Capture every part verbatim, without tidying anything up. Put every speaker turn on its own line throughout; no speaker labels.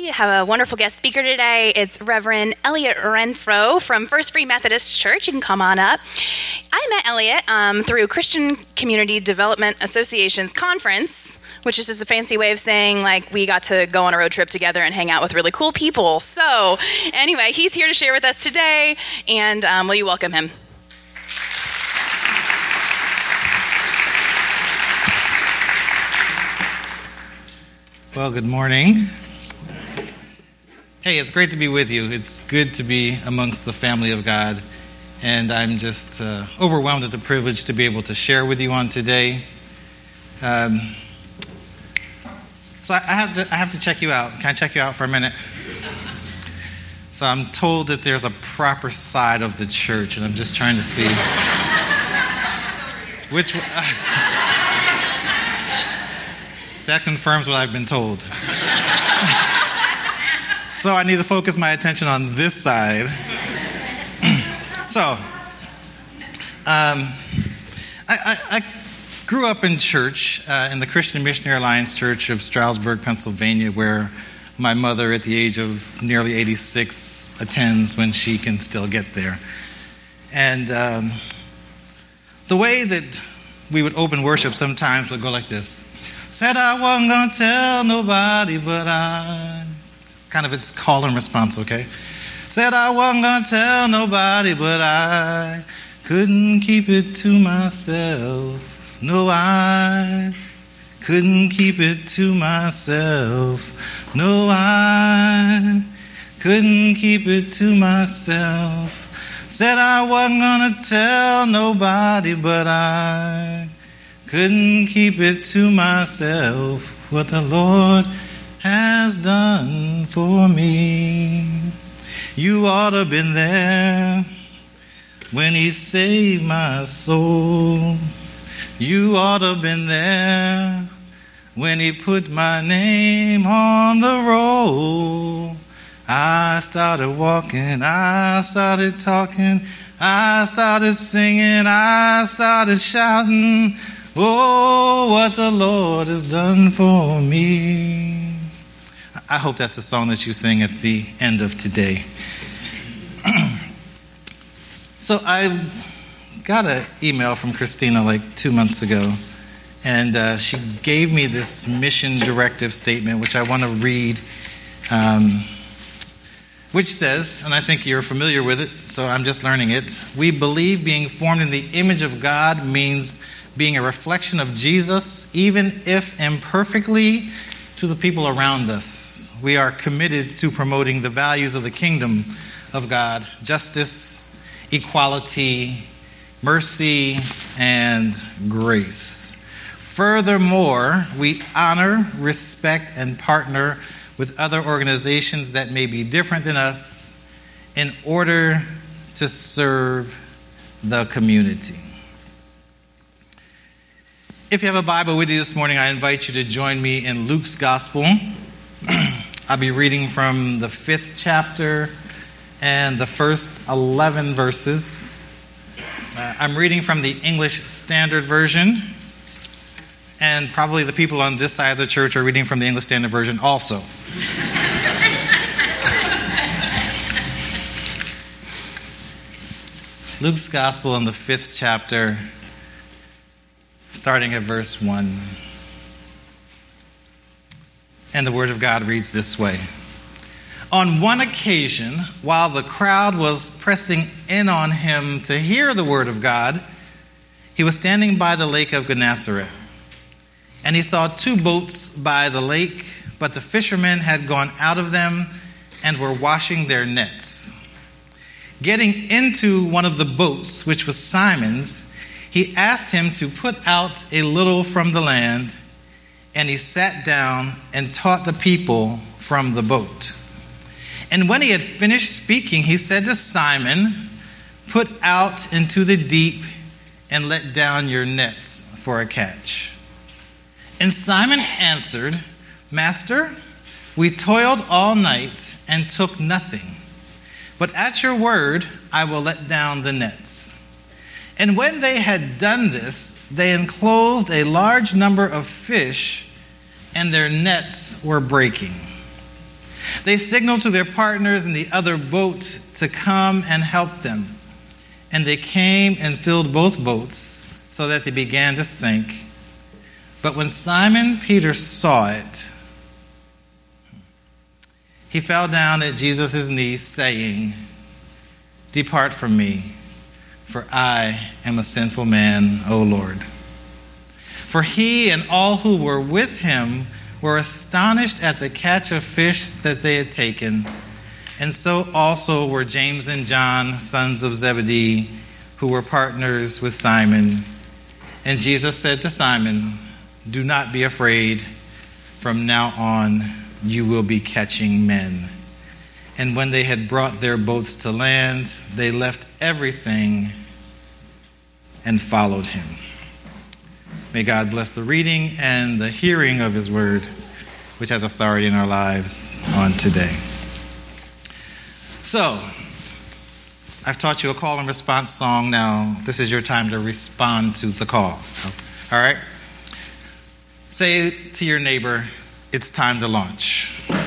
We have a wonderful guest speaker today. It's Reverend Elliot Renfro from First Free Methodist Church. You can come on up. I met Elliot um, through Christian Community Development Association's conference, which is just a fancy way of saying, like, we got to go on a road trip together and hang out with really cool people. So, anyway, he's here to share with us today, and um, will you welcome him?
Well, good morning. Hey, it's great to be with you. It's good to be amongst the family of God. And I'm just uh, overwhelmed at the privilege to be able to share with you on today. Um, so I have to I have to check you out. Can I check you out for a minute? So I'm told that there's a proper side of the church, and I'm just trying to see which one. That confirms what I've been told. So I need to focus my attention on this side. so, um, I, I, I grew up in church, uh, in the Christian Missionary Alliance Church of Stroudsburg, Pennsylvania, where my mother, at the age of nearly eighty-six, attends when she can still get there. And um, the way that we would open worship sometimes would go like this. Said I wasn't going to tell nobody but I. Kind of its call and response, okay? Said I wasn't going to tell nobody but I. Couldn't keep it to myself. No, I couldn't keep it to myself. No, I couldn't keep it to myself. Said I wasn't going to tell nobody but I. Couldn't keep it to myself, what the Lord has done for me. You ought to have been there when he saved my soul. You ought to have been there when he put my name on the roll. I started walking, I started talking, I started singing, I started shouting. Oh, what the Lord has done for me. I hope that's the song that you sing at the end of today. So I got an email from Christina like two months ago, and uh, she gave me this mission directive statement, which I want to read, um, which says, and I think you're familiar with it, so I'm just learning it. We believe being formed in the image of God means being a reflection of Jesus, even if imperfectly, to the people around us. We are committed to promoting the values of the kingdom of God: justice, equality, mercy, and grace. Furthermore, we honor, respect, and partner with other organizations that may be different than us in order to serve the community. If you have a Bible with you this morning, I invite you to join me in Luke's Gospel. I'll be reading from the fifth chapter and the first eleven verses. Uh, I'm reading from the English Standard Version, and probably the people on this side of the church are reading from the English Standard Version also. Luke's Gospel in the fifth chapter, starting at verse one. And the Word of God reads this way. On one occasion, while the crowd was pressing in on him to hear the Word of God, he was standing by the lake of Gennesaret. And he saw two boats by the lake, but the fishermen had gone out of them and were washing their nets. Getting into one of the boats, which was Simon's, he asked him to put out a little from the land, and he sat down and taught the people from the boat. And when he had finished speaking, he said to Simon, "Put out into the deep and let down your nets for a catch." And Simon answered, "Master, we toiled all night and took nothing, but at your word I will let down the nets." And when they had done this, they enclosed a large number of fish, and their nets were breaking. They signaled to their partners in the other boat to come and help them. And they came and filled both boats so that they began to sink. But when Simon Peter saw it, he fell down at Jesus' knees, saying, "Depart from me, for I am a sinful man, O Lord." For he and all who were with him were astonished at the catch of fish that they had taken. And so also were James and John, sons of Zebedee, who were partners with Simon. And Jesus said to Simon, "Do not be afraid. From now on, you will be catching men." And when they had brought their boats to land, they left everything and followed him. May God bless the reading and the hearing of his word, which has authority in our lives on today. So, I've taught you a call and response song. Now, this is your time to respond to the call. All right? Say to your neighbor, "It's time to launch."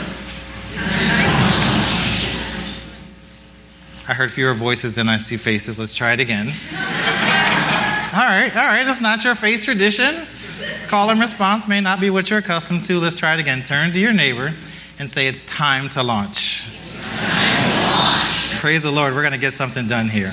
I heard fewer voices than I see faces. Let's try it again. All right, all right. It's not your faith tradition. Call and response may not be what you're accustomed to. Let's try it again. Turn to your neighbor and say, "It's time to launch." It's time to launch. Praise the Lord. We're going to get something done here.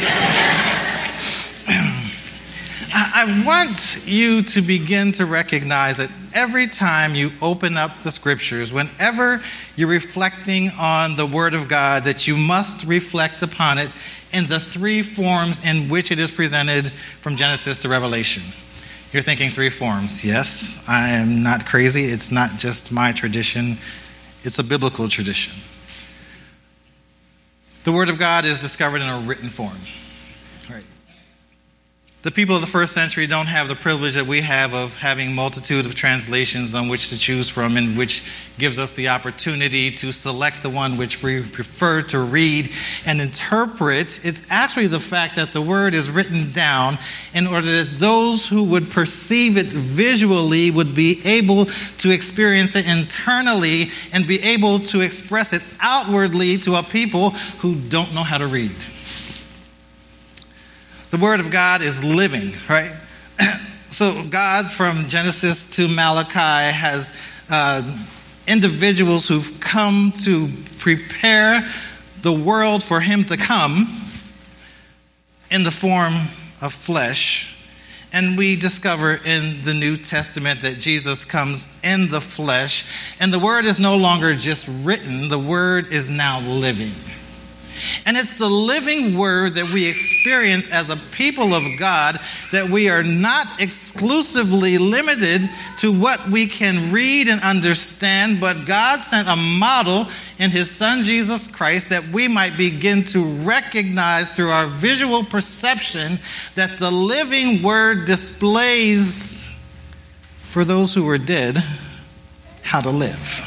I want you to begin to recognize that every time you open up the scriptures, whenever you're reflecting on the Word of God, that you must reflect upon it in the three forms in which it is presented from Genesis to Revelation. You're thinking three forms. Yes, I am not crazy. It's not just my tradition. It's a biblical tradition. The Word of God is discovered in a written form. Right. The people of the first century don't have the privilege that we have of having multitude of translations on which to choose from, and which gives us the opportunity to select the one which we prefer to read and interpret. It's actually the fact that the word is written down in order that those who would perceive it visually would be able to experience it internally and be able to express it outwardly to a people who don't know how to read. The Word of God is living, right? So God, from Genesis to Malachi, has uh, individuals who've come to prepare the world for him to come in the form of flesh. And we discover in the New Testament that Jesus comes in the flesh. And the Word is no longer just written. The Word is now living. And it's the living word that we experience as a people of God, that we are not exclusively limited to what we can read and understand, but God sent a model in his Son Jesus Christ that we might begin to recognize through our visual perception that the living word displays for those who were dead how to live.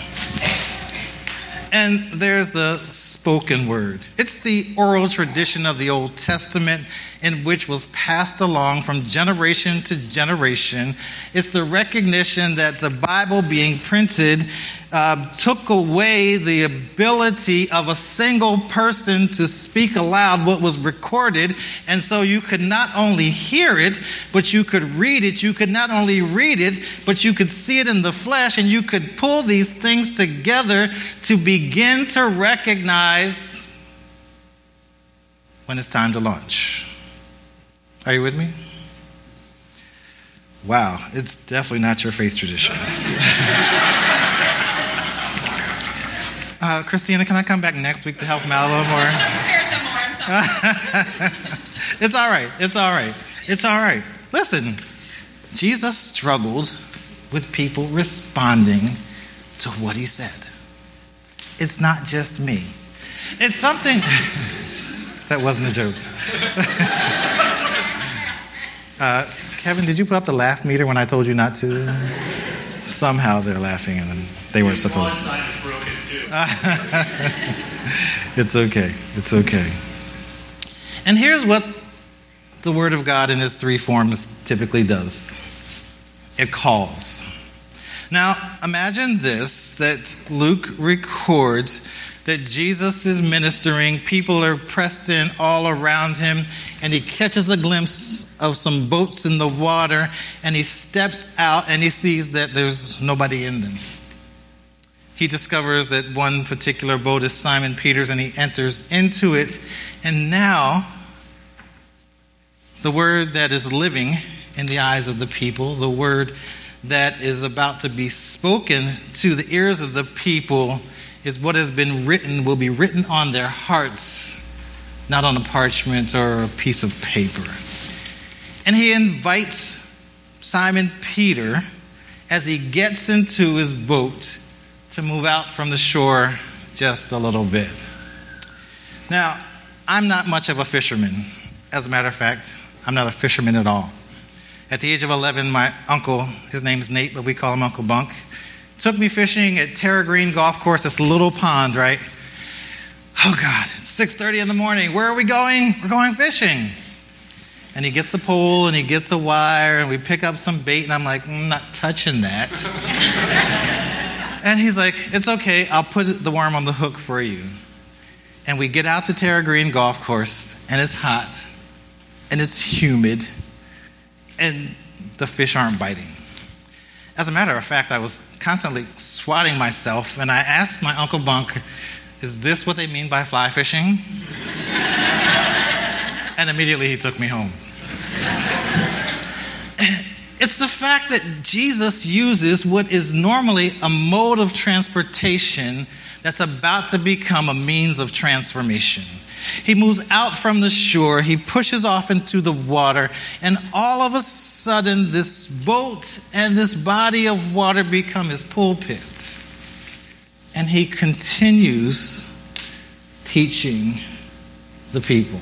And there's the spoken word. It's the oral tradition of the Old Testament in which was passed along from generation to generation. It's the recognition that the Bible being printed uh, took away the ability of a single person to speak aloud what was recorded. And so you could not only hear it, but you could read it. You could not only read it, but you could see it in the flesh, and you could pull these things together to begin to recognize when it's time to launch. Are you with me? Wow, it's definitely not your faith tradition. uh, Christina, can I come back next week to help him out a little more? I should have prepared them more. I'm sorry. It's all right. It's all right. It's all right. Listen, Jesus struggled with people responding to what he said. It's not just me. It's something... That wasn't a joke. uh, Kevin, did you put up the laugh meter when I told you not to? Somehow they're laughing and they weren't supposed to. It's okay. It's okay. And here's what the Word of God in its three forms typically does. It calls. Now, imagine this, that Luke records that Jesus is ministering, people are pressed in all around him, and he catches a glimpse of some boats in the water, and he steps out and he sees that there's nobody in them. He discovers that one particular boat is Simon Peter's, and he enters into it, and now the word that is living in the eyes of the people, the word that is about to be spoken to the ears of the people, is what has been written, will be written on their hearts, not on a parchment or a piece of paper. And he invites Simon Peter, as he gets into his boat, to move out from the shore just a little bit. Now, I'm not much of a fisherman. As a matter of fact, I'm not a fisherman at all. At the age of eleven, my uncle, his name's Nate, but we call him Uncle Bunk, took me fishing at Terra Green Golf Course, this little pond, right? Oh, God, it's six thirty in the morning. Where are we going? We're going fishing. And he gets a pole, and he gets a wire, and we pick up some bait, and I'm like, I'm not touching that. And he's like, it's okay, I'll put the worm on the hook for you. And we get out to Terra Green Golf Course, and it's hot, and it's humid, and the fish aren't biting. As a matter of fact, I was constantly swatting myself, and I asked my Uncle Bunk, is this what they mean by fly fishing? And immediately he took me home. It's the fact that Jesus uses what is normally a mode of transportation that's about to become a means of transformation. He moves out from the shore, he pushes off into the water, and all of a sudden this boat and this body of water become his pulpit. And he continues teaching the people.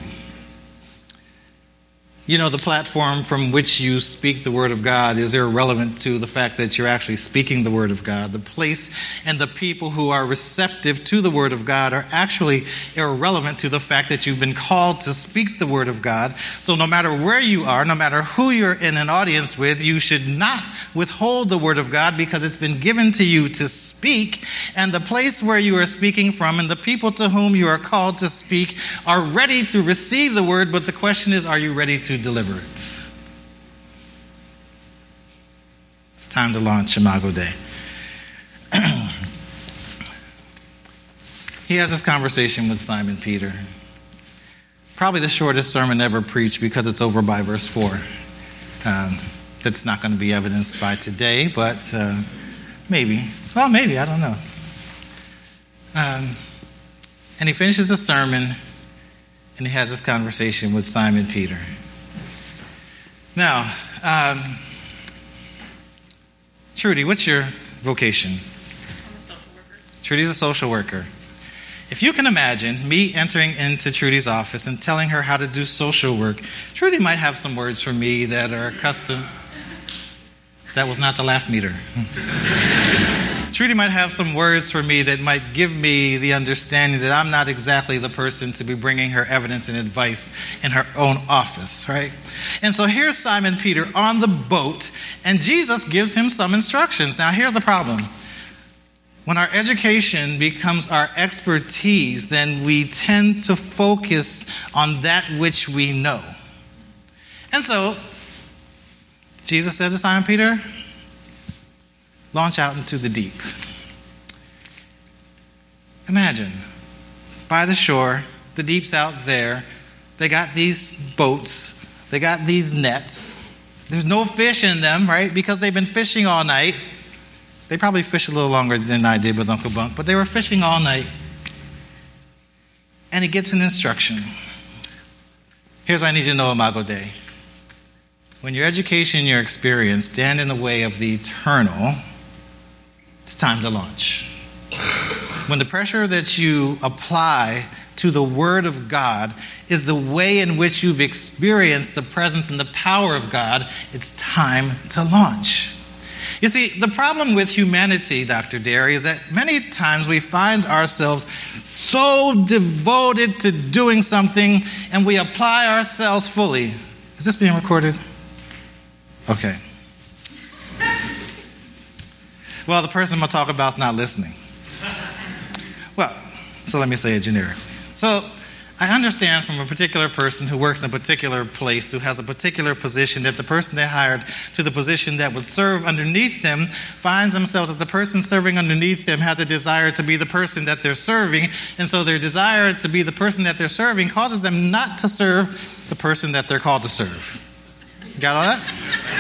You know, the platform from which you speak the Word of God is irrelevant to the fact that you're actually speaking the Word of God. The place and the people who are receptive to the Word of God are actually irrelevant to the fact that you've been called to speak the Word of God. So no matter where you are, no matter who you're in an audience with, you should not withhold the Word of God, because it's been given to you to speak. And the place where you are speaking from and the people to whom you are called to speak are ready to receive the Word. But the question is, are you ready to deliver it? It's time to launch Imago Dei. He has this conversation with Simon Peter. Probably the shortest sermon ever preached, because it's over by verse four. Um, that's not going to be evidenced by today, but uh, maybe. Well, maybe, I don't know. Um, and he finishes the sermon, and he has this conversation with Simon Peter. Now, um, Trudy, what's your vocation?
I'm a social worker.
Trudy's a social worker. If you can imagine me entering into Trudy's office and telling her how to do social work, Trudy might have some words for me that are custom. That was not the laugh meter. Trudy might have some words for me that might give me the understanding that I'm not exactly the person to be bringing her evidence and advice in her own office, right? And so here's Simon Peter on the boat, and Jesus gives him some instructions. Now, here's the problem. When our education becomes our expertise, then we tend to focus on that which we know. And so, Jesus said to Simon Peter, launch out into the deep. Imagine, by the shore, the deep's out there. They got these boats. They got these nets. There's no fish in them, right? Because they've been fishing all night. They probably fished a little longer than I did with Uncle Bunk, but they were fishing all night. And he gets an instruction. Here's what I need you to know, Imago Dei. When your education and your experience stand in the way of the eternal, it's time to launch. When the pressure that you apply to the Word of God is the way in which you've experienced the presence and the power of God, it's time to launch. You see, the problem with humanity, Doctor Derry, is that many times we find ourselves so devoted to doing something and we apply ourselves fully. Is this being recorded? Okay. Well, the person I'm going to talk about is not listening. Well, so let me say it generically. So I understand from a particular person who works in a particular place, who has a particular position, that the person they hired to the position that would serve underneath them finds themselves that the person serving underneath them has a desire to be the person that they're serving, and so their desire to be the person that they're serving causes them not to serve the person that they're called to serve. Got all that?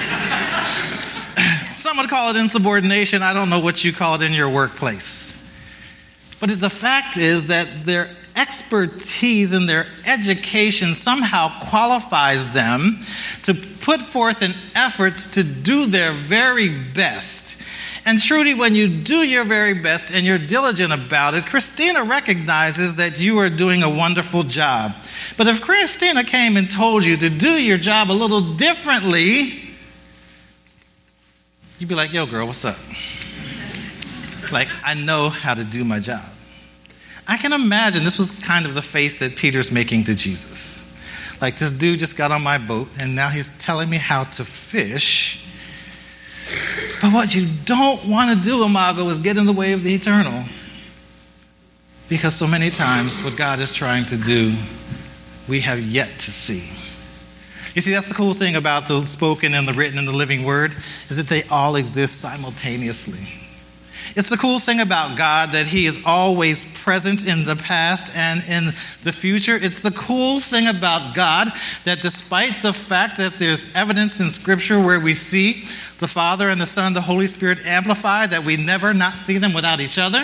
Some would call it insubordination. I don't know what you call it in your workplace. But the fact is that their expertise and their education somehow qualifies them to put forth an effort to do their very best. And truly, when you do your very best and you're diligent about it, Christina recognizes that you are doing a wonderful job. But if Christina came and told you to do your job a little differently, you'd be like, yo, girl, what's up? Like, I know how to do my job. I can imagine this was kind of the face that Peter's making to Jesus. Like, this dude just got on my boat, and now he's telling me how to fish. But what you don't want to do, Imago, is get in the way of the eternal. Because so many times what God is trying to do, we have yet to see. You see, that's the cool thing about the spoken and the written and the living word, is that they all exist simultaneously. It's the cool thing about God that he is always present in the past and in the future. It's the cool thing about God that despite the fact that there's evidence in Scripture where we see the Father and the Son and the Holy Spirit amplified, that we never not see them without each other.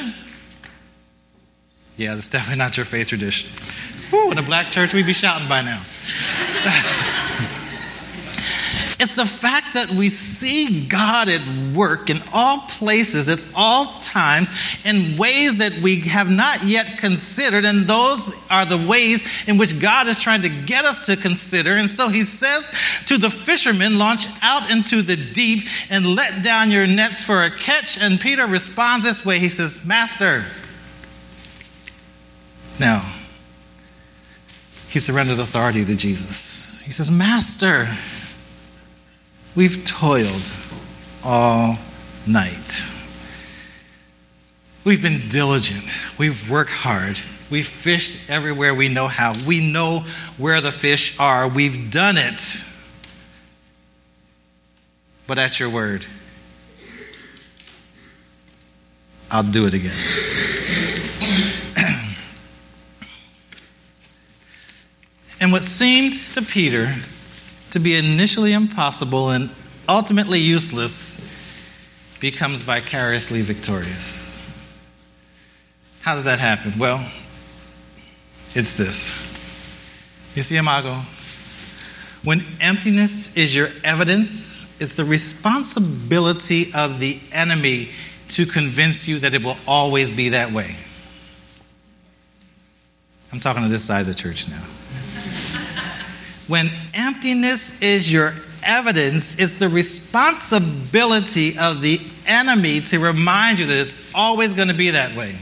Yeah, that's definitely not your faith tradition. Woo, in a black church, we'd be shouting by now. It's the fact that we see God at work in all places, at all times, in ways that we have not yet considered, and those are the ways in which God is trying to get us to consider. And so he says to the fishermen, launch out into the deep and let down your nets for a catch. And Peter responds this way. He says, Master. Now, he surrendered authority to Jesus. He says, Master, we've toiled all night. We've been diligent. We've worked hard. We've fished everywhere we know how. We know where the fish are. We've done it. But at your word, I'll do it again. And what seemed to Peter to be initially impossible and ultimately useless becomes vicariously victorious. How did that happen? Well, it's this. You see, Imago, when emptiness is your evidence, it's the responsibility of the enemy to convince you that it will always be that way. I'm talking to this side of the church now. When emptiness is your evidence, it's the responsibility of the enemy to remind you that it's always going to be that way.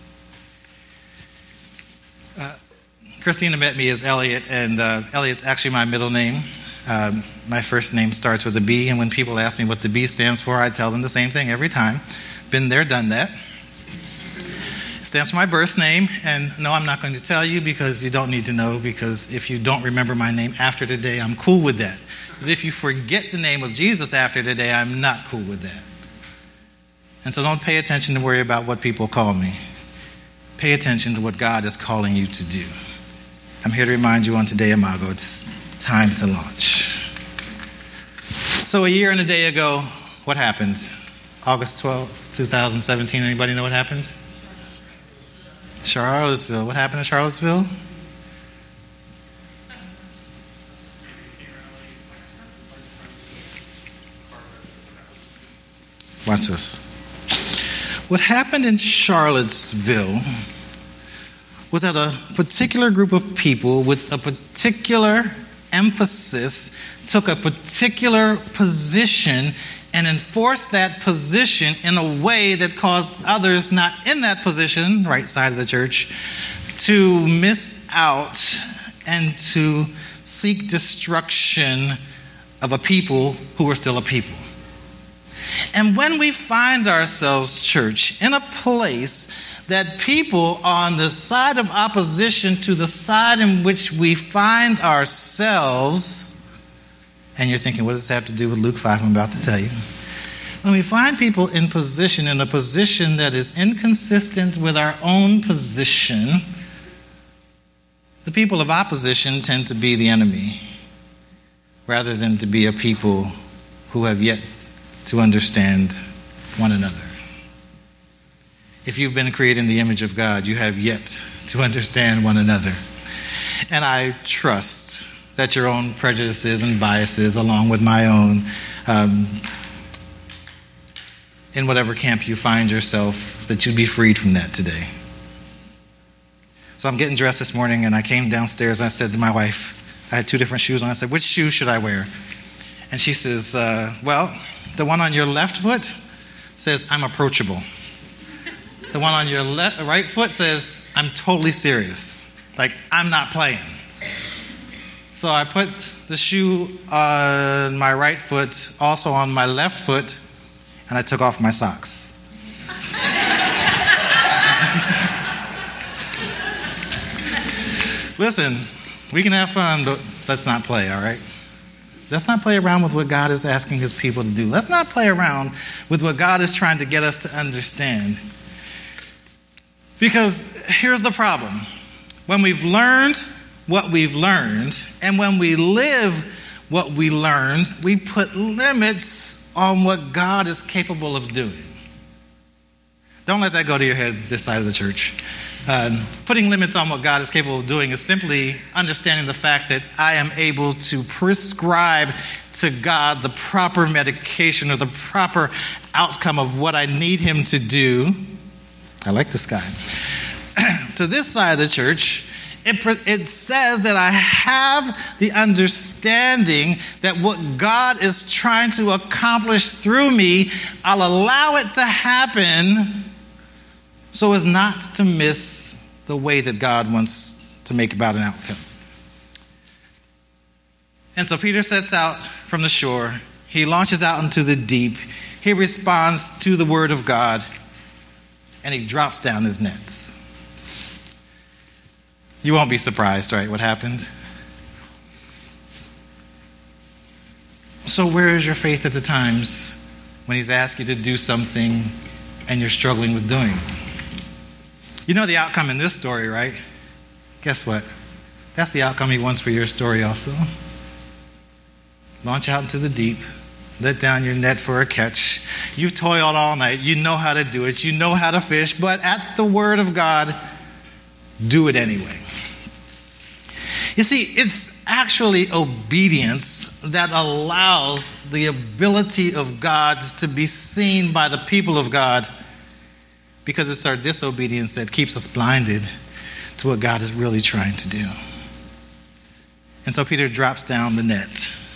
Uh, Christina met me as Elliot, and uh, Elliot's actually my middle name. Um, my first name starts with a B, and when people ask me what the B stands for, I tell them the same thing every time. Been there, done that. Stands for my birth name, and no, I'm not going to tell you because you don't need to know, because if you don't remember my name after today, I'm cool with that. But if you forget the name of Jesus after today, I'm not cool with that. And so don't pay attention to worry about what people call me. Pay attention to what God is calling you to do. I'm here to remind you on today, Imago, it's time to launch. So a year and a day ago, what happened? August twelfth, twenty seventeen, anybody know what happened? Charlottesville. What happened in Charlottesville? Watch this. What happened in Charlottesville was that a particular group of people with a particular emphasis took a particular position and enforce that position in a way that caused others not in that position, right side of the church, to miss out and to seek destruction of a people who were still a people. And when we find ourselves, church, in a place that people on the side of opposition to the side in which we find ourselves, and you're thinking, what does this have to do with Luke five? I'm about to tell you. When we find people in position, in a position that is inconsistent with our own position, the people of opposition tend to be the enemy, rather than to be a people who have yet to understand one another. If you've been created in the image of God, you have yet to understand one another. And I trust that your own prejudices and biases, along with my own, um, in whatever camp you find yourself, that you'd be freed from that today. So I'm getting dressed this morning, and I came downstairs and I said to my wife, I had two different shoes on. I said, which shoe should I wear? And she says, uh, well, the one on your left foot says, I'm approachable. The one on your le- right foot says, I'm totally serious. Like, I'm not playing. So I put the shoe on my right foot, also on my left foot, and I took off my socks. Listen, we can have fun, but let's not play, all right? Let's not play around with what God is asking his people to do. Let's not play around with what God is trying to get us to understand. Because here's the problem. When we've learned what we've learned, and when we live what we learned, we put limits on what God is capable of doing. Don't let that go to your head this side of the church. Um, putting limits on what God is capable of doing is simply understanding the fact that I am able to prescribe to God the proper medication or the proper outcome of what I need him to do. I like this guy. To this side of the church, it, it says that I have the understanding that what God is trying to accomplish through me, I'll allow it to happen so as not to miss the way that God wants to make about an outcome. And so Peter sets out from the shore. He launches out into the deep. He responds to the word of God, and he drops down his nets. You won't be surprised, right, what happened? So where is your faith at the times when he's asked you to do something and you're struggling with doing it? You know the outcome in this story, right? Guess what? That's the outcome he wants for your story also. Launch out into the deep. Let down your net for a catch. You've toiled all night. You know how to do it. You know how to fish. But at the word of God, do it anyway. You see, it's actually obedience that allows the ability of God to be seen by the people of God, because it's our disobedience that keeps us blinded to what God is really trying to do. And so Peter drops down the net.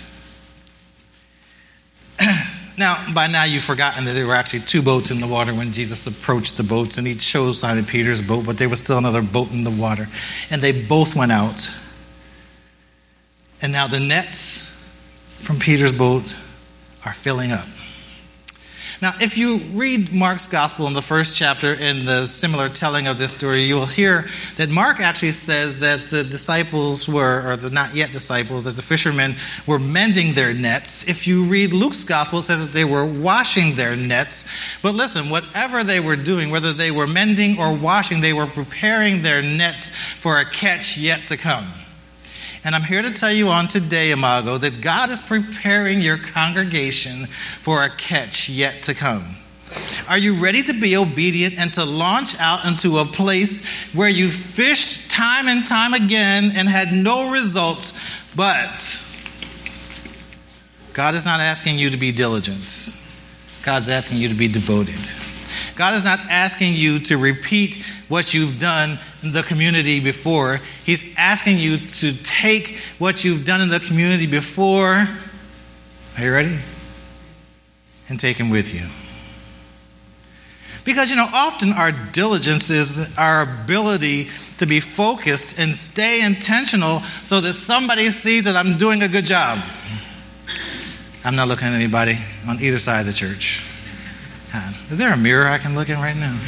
Now, by now you've forgotten that there were actually two boats in the water when Jesus approached the boats, and he chose Simon Peter's boat, but there was still another boat in the water. And they both went out. And now the nets from Peter's boat are filling up. Now, if you read Mark's gospel in the first chapter, in the similar telling of this story, you will hear that Mark actually says that the disciples were, or the not yet disciples, that the fishermen were mending their nets. If you read Luke's gospel, it says that they were washing their nets. But listen, whatever they were doing, whether they were mending or washing, they were preparing their nets for a catch yet to come. And I'm here to tell you on today, Imago, that God is preparing your congregation for a catch yet to come. Are you ready to be obedient and to launch out into a place where you fished time and time again and had no results, but God is not asking you to be diligent. God's asking you to be devoted. God is not asking you to repeat what you've done in the community before. He's asking you to take what you've done in the community before. Are you ready? And take him with you. Because, you know, often our diligence is our ability to be focused and stay intentional so that somebody sees that I'm doing a good job. I'm not looking at anybody on either side of the church. Uh, is there a mirror I can look in right now?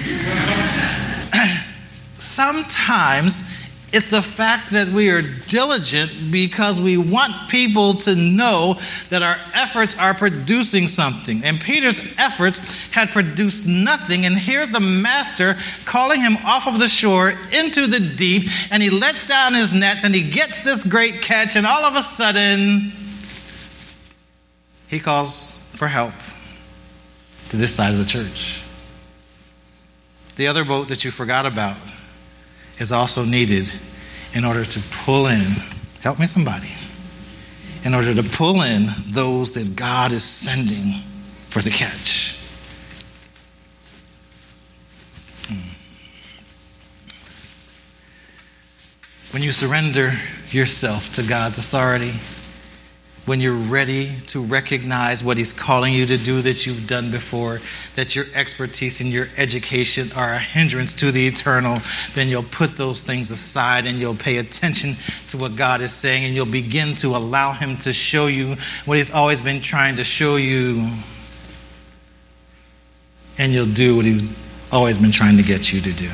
Sometimes it's the fact that we are diligent because we want people to know that our efforts are producing something. And Peter's efforts had produced nothing. And here's the master calling him off of the shore into the deep. And he lets down his nets and he gets this great catch. And all of a sudden, he calls for help to this side of the church. The other boat that you forgot about is also needed in order to pull in, help me somebody, in order to pull in those that God is sending for the catch. Hmm. When you surrender yourself to God's authority, when you're ready to recognize what he's calling you to do that you've done before, that your expertise and your education are a hindrance to the eternal, then you'll put those things aside and you'll pay attention to what God is saying, and you'll begin to allow him to show you what he's always been trying to show you. And you'll do what he's always been trying to get you to do.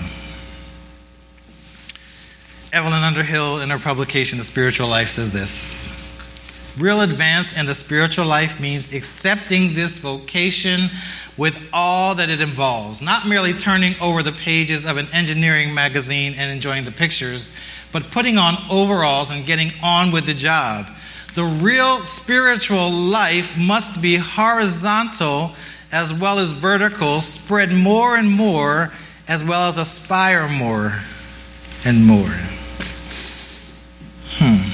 Evelyn Underhill, in her publication, The Spiritual Life, says this: real advance in the spiritual life means accepting this vocation with all that it involves, not merely turning over the pages of an engineering magazine and enjoying the pictures, but putting on overalls and getting on with the job. The real spiritual life must be horizontal as well as vertical, spread more and more, as well as aspire more and more. Hmm.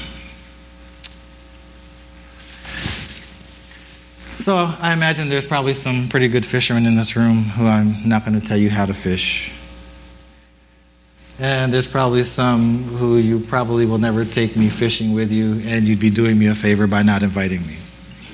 So I imagine there's probably some pretty good fishermen in this room who I'm not going to tell you how to fish. And there's probably some who you probably will never take me fishing with you, and you'd be doing me a favor by not inviting me.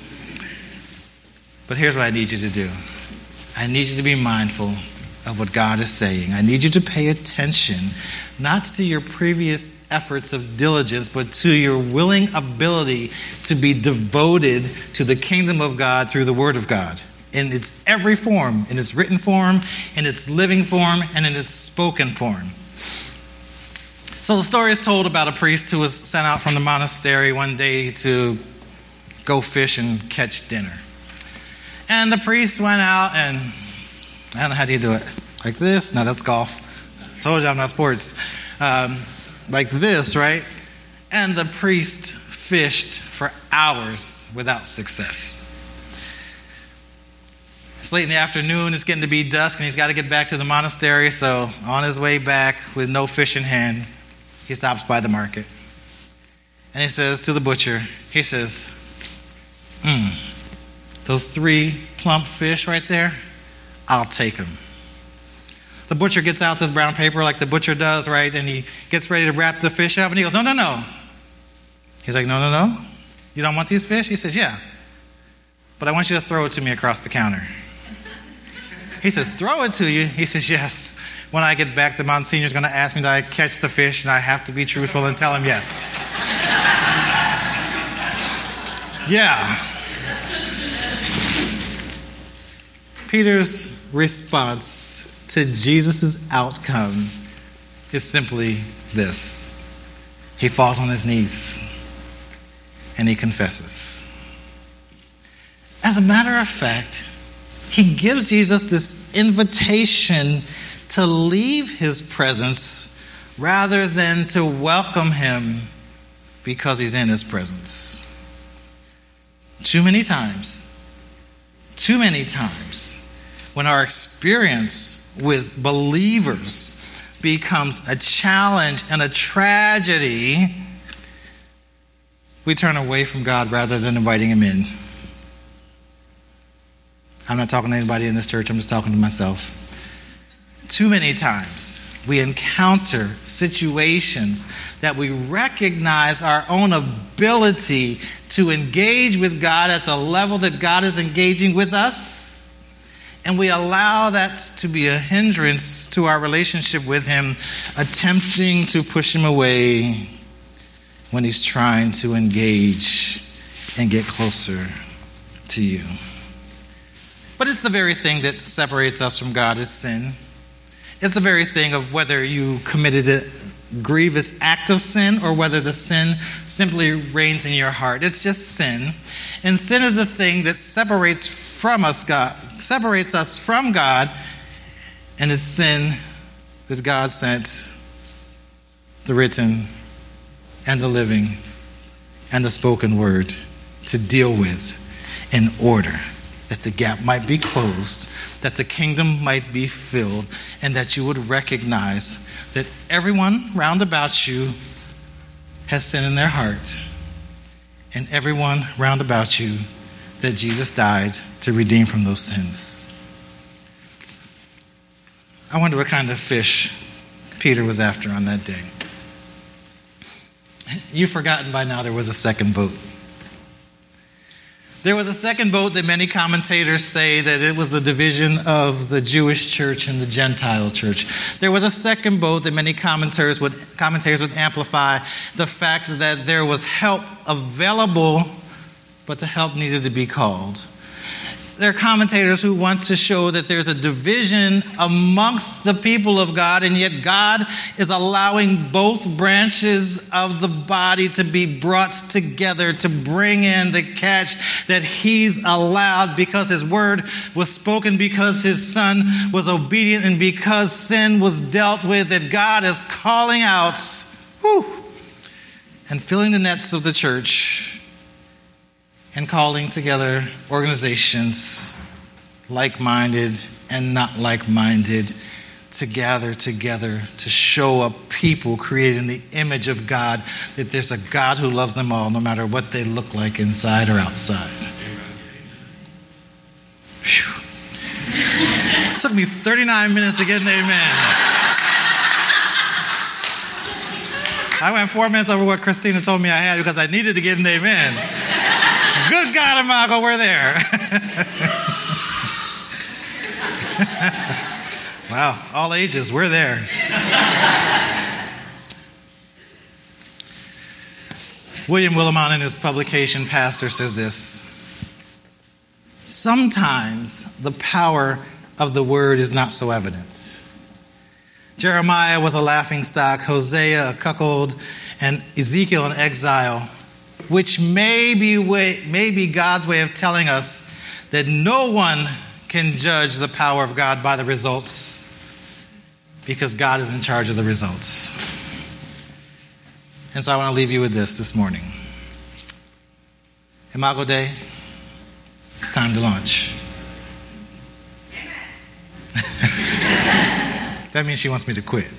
But here's what I need you to do. I need you to be mindful of what God is saying. I need you to pay attention, not to your previous efforts of diligence, but to your willing ability to be devoted to the kingdom of God through the Word of God in its every form, in its written form, in its living form, and in its spoken form. So the story is told about a priest who was sent out from the monastery one day to go fish and catch dinner. And the priest went out and, I don't know, how do you do it? Like this? No, that's golf. Told you I'm not sports. Um, like this, right? And the priest fished for hours without success. It's late in the afternoon, it's getting to be dusk, and he's got to get back to the monastery, so on his way back with no fish in hand, he stops by the market. And he says to the butcher, he says, hmm, those three plump fish right there, I'll take them. The butcher gets out this brown paper like the butcher does, right? And he gets ready to wrap the fish up, and he goes, no, no, no. He's like, no, no, no. You don't want these fish? He says, yeah. But I want you to throw it to me across the counter. He says, throw it to you? He says, yes. When I get back, the Monsignor's going to ask me, did I catch the fish? And I have to be truthful and tell him yes. Yeah. Peter's response to Jesus' outcome is simply this. He falls on his knees and he confesses. As a matter of fact, he gives Jesus this invitation to leave his presence rather than to welcome him because he's in his presence. Too many times, too many times, when our experience with believers becomes a challenge and a tragedy, we turn away from God rather than inviting him in. I'm not talking to anybody in this church, I'm just talking to myself. Too many times we encounter situations that we recognize our own ability to engage with God at the level that God is engaging with us, and we allow that to be a hindrance to our relationship with him, attempting to push him away when he's trying to engage and get closer to you. But it's the very thing that separates us from God is sin. It's the very thing of whether you committed a grievous act of sin or whether the sin simply reigns in your heart. It's just sin. And sin is the thing that separates from us God, separates us from God, and it's sin that God sent the written and the living and the spoken word to deal with in order that the gap might be closed, that the kingdom might be filled, and that you would recognize that everyone round about you has sin in their heart, and everyone round about you that Jesus died to redeem from those sins. I wonder what kind of fish Peter was after on that day. You've forgotten by now there was a second boat. There was a second boat that many commentators say that it was the division of the Jewish church and the Gentile church. There was a second boat that many commentators would, commentators would amplify the fact that there was help available, but the help needed to be called. There are commentators who want to show that there's a division amongst the people of God, and yet God is allowing both branches of the body to be brought together to bring in the catch that he's allowed because his word was spoken, because his son was obedient, and because sin was dealt with, that God is calling out whew, and filling the nets of the church and calling together organizations, like-minded and not like-minded, to gather together to show a people created in the image of God, that there's a God who loves them all, no matter what they look like inside or outside. Whew. It took me thirty-nine minutes to get an amen. I went four minutes over what Christina told me I had because I needed to get an amen. Good God, Imago, we're there. Wow, all ages, we're there. William Willimon in his publication, Pastor, says this: sometimes the power of the word is not so evident. Jeremiah was a laughingstock, Hosea a cuckold, and Ezekiel an exile, which may be, way, may be God's way of telling us that no one can judge the power of God by the results, because God is in charge of the results. And so I want to leave you with this this morning. Imago Dei, it's time to launch. That means she wants me to quit.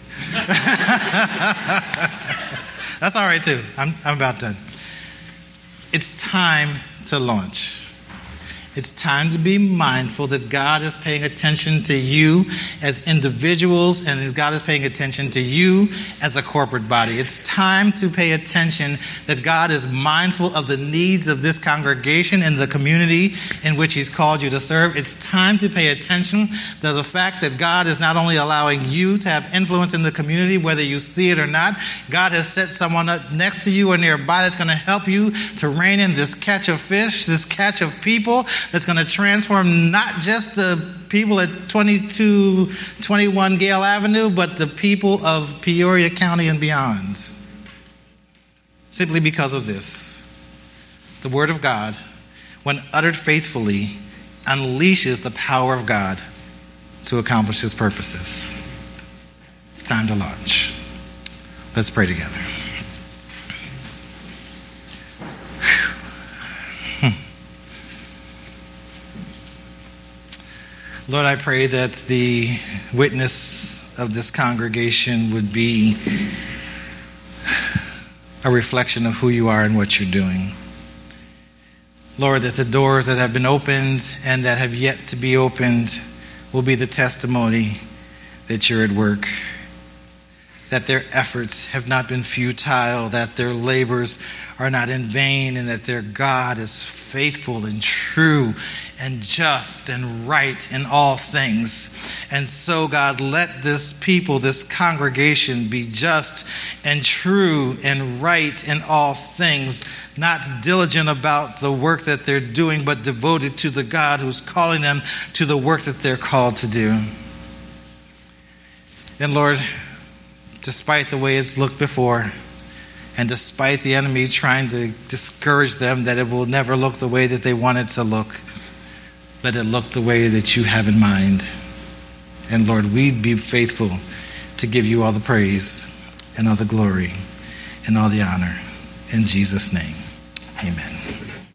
That's all right too. I'm, I'm about done. It's time to launch. It's time to be mindful that God is paying attention to you as individuals, and God is paying attention to you as a corporate body. It's time to pay attention that God is mindful of the needs of this congregation and the community in which he's called you to serve. It's time to pay attention to the fact that God is not only allowing you to have influence in the community, whether you see it or not. God has set someone up next to you or nearby that's going to help you to rein in this catch of fish, this catch of people, that's going to transform not just the people at twenty-two twenty-one Gale Avenue, but the people of Peoria County and beyond. Simply because of this. The Word of God, when uttered faithfully, unleashes the power of God to accomplish his purposes. It's time to launch. Let's pray together. Lord, I pray that the witness of this congregation would be a reflection of who you are and what you're doing. Lord, that the doors that have been opened and that have yet to be opened will be the testimony that you're at work. that their efforts have not been futile, that their labors are not in vain, and that their God is faithful and true and just and right in all things. And so, God, let this people, this congregation, be just and true and right in all things, not diligent about the work that they're doing, but devoted to the God who's calling them to the work that they're called to do. And Lord, despite the way it's looked before, and despite the enemy trying to discourage them that it will never look the way that they want it to look, let it look the way that you have in mind. And Lord, we'd be faithful to give you all the praise and all the glory and all the honor. In Jesus' name, amen.